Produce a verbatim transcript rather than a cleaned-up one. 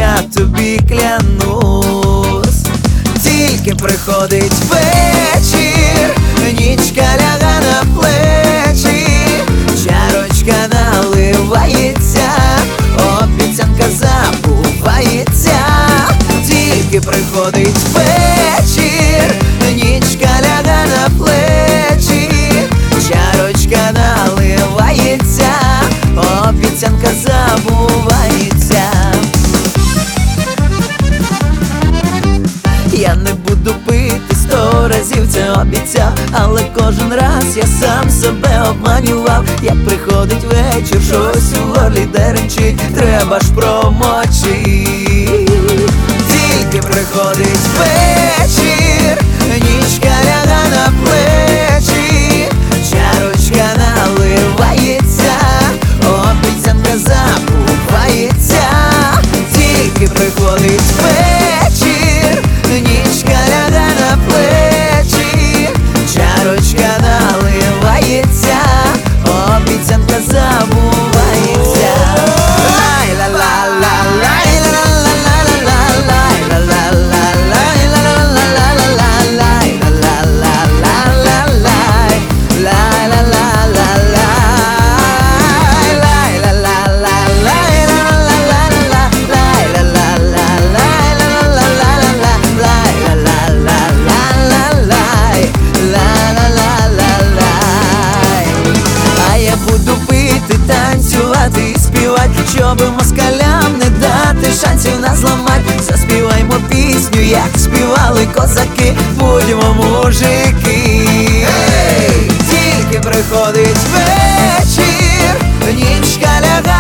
я тобі клянусь. Тільки приходить вечір, нічка ляга на плечі, чарочка наливається, обіцянка забувається. Тільки приходить вечір, нічка ляга на плечі, чарочка наливається, обіцянка забувається. Я не буду пити, сто разів це обіцяв, але кожен раз я сам себе обманював. Як приходить вечір, щось у горлі деренчить, треба ж промочить. Тільки приходить вечір, нічка ляга на плечі, чарочка наливається, обіцянка забувається. Тільки приходить вечір, нічка ляга на плечі, чарочка наливається, обіцянка забувається. Танцювати і співати, щоби москалям не дати шансів нас зламать. Заспіваймо пісню, як співали козаки, будьмо мужики. Hey! Тільки приходить вечір, нічка ляга